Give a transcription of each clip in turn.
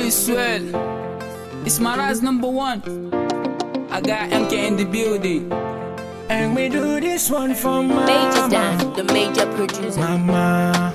Swell. It's my rise #1. I got MK in the building. And we do this one for Mama. Major Dan, the major producer. Mama.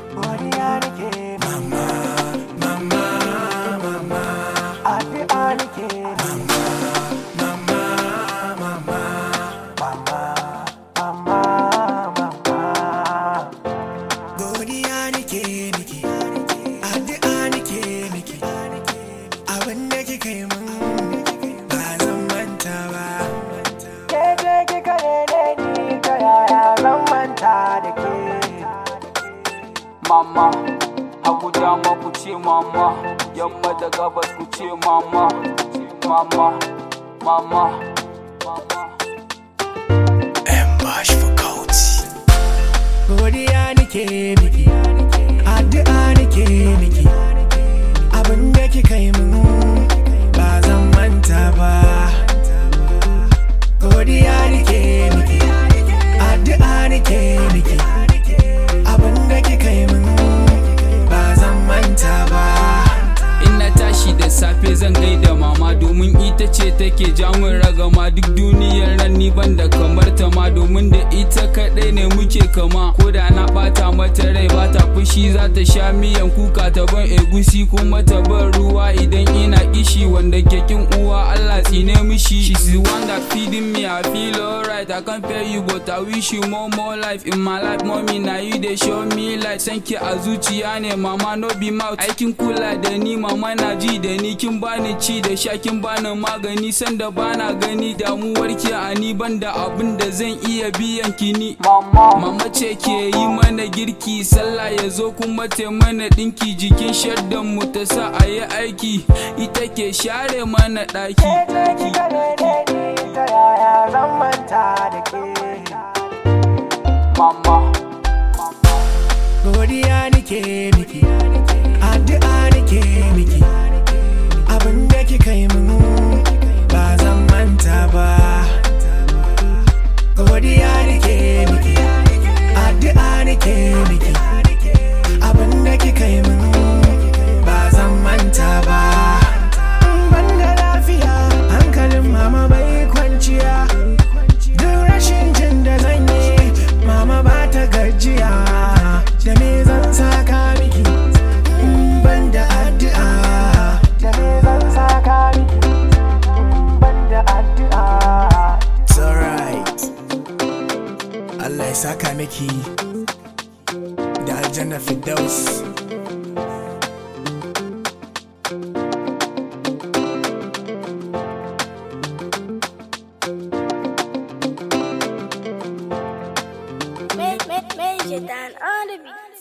Mama, hagu dama ku ce mama, yamma da gabas ku ce mama, mama, mama, mama. Bash for Coats. Godiya nake miki, addu'a nake miki, abin da kika yi min ba zan manta ba. Godiya nake miki, addu'a nake miki, abin da kika yi min ba zan manta ba. Ina tashi da safe zan gaida mama domin ita ce take jamun ragama duk duniyar nan ni ban da kamar ta ma domin da ita kadai ne muke kama ko da na bata mata rai bata fushi za ta sha miyan kuka ta ban egusi kuma ta ban ruwa idan ina kishi wanda kekin uwa Allah tsine mishi. She's the one that feeding me, I feel alright. I can't pay you but I wish you more life in my life. Mommy now you they show me light. Sanki a zuciya ne mama no be mouth. Aikin kula da ni mama na ji da ni, kin bani ci da sha kin bani magani sanda bana gani damuwar ki a ni banda abin da zan iya biyan ki ni. Mama ce ke yi mana girki, sallah ya zo kuma ta mana dinki, jikin shaddan mu ta sa a yi aiki, ita ke share mana daki. Mama, godiya nake miki, addu'a nake miki, abin da kika yi min ba zan manta ba. Godiya nake miki, addu'a nake miki, abin da kika yi min ba zan manta ba. Ban da lafiya hankalin mama bai kwanciya, duk rashin jin da zan yi mama ba ta gajiya. Da me zan saka miki ban da addu'a, da me zan saka miki ban da addu'a. It's alright, Allah ya saka miki da aljanna Firdaus. Major Dan on the beat.